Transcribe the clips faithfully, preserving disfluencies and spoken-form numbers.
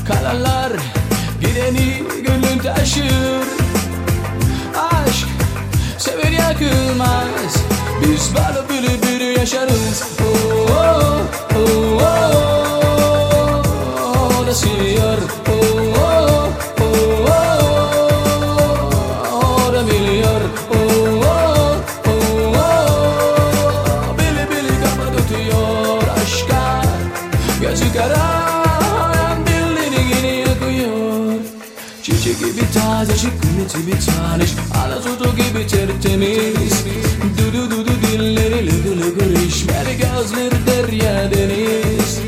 Kalanlar gideni gönlün taşır. Aşk sever yakılmaz, biz böyle biri biri yaşarız. Oh oh oh oh oh da siliyor. Oh oh oh oh da biliyor. Oh oh oh oh bili bili kafa tutuyor aşka. Gözü karayan dilini yine yakıyor. Çiçek gibi tazecik, kıymeti bir tanış, alazutu gibi tertemiz. Dudu dudu dilleri lıgı lıgı işmeli gözleri derya deniz.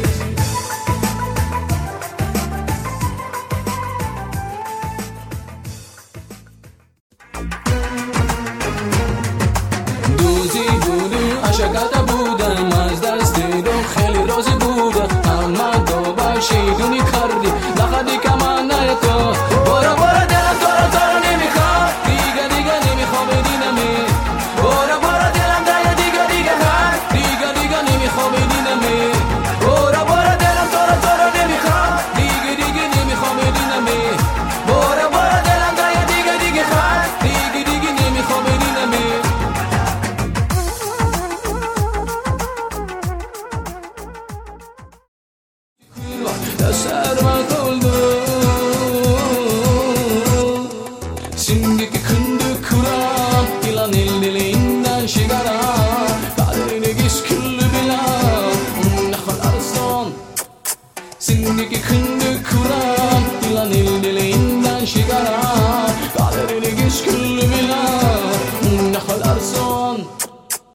Duzi budu aşakata buda, mazdasti do kheli rozi buda. Alma do bashi duni kardi, lakhadi kamana yato. Bora bora dilan tora tora nemikhad, diga diga nemikham bedinami. Bora bora dilan daya diga diga khad, diga diga nemikham bedinami. Bora bora dilan tora tora nemikhad, diga diga nemikham bedinami. Bora bora dilan daya diga diga khad, diga diga nemikham bedinami. Tasarruf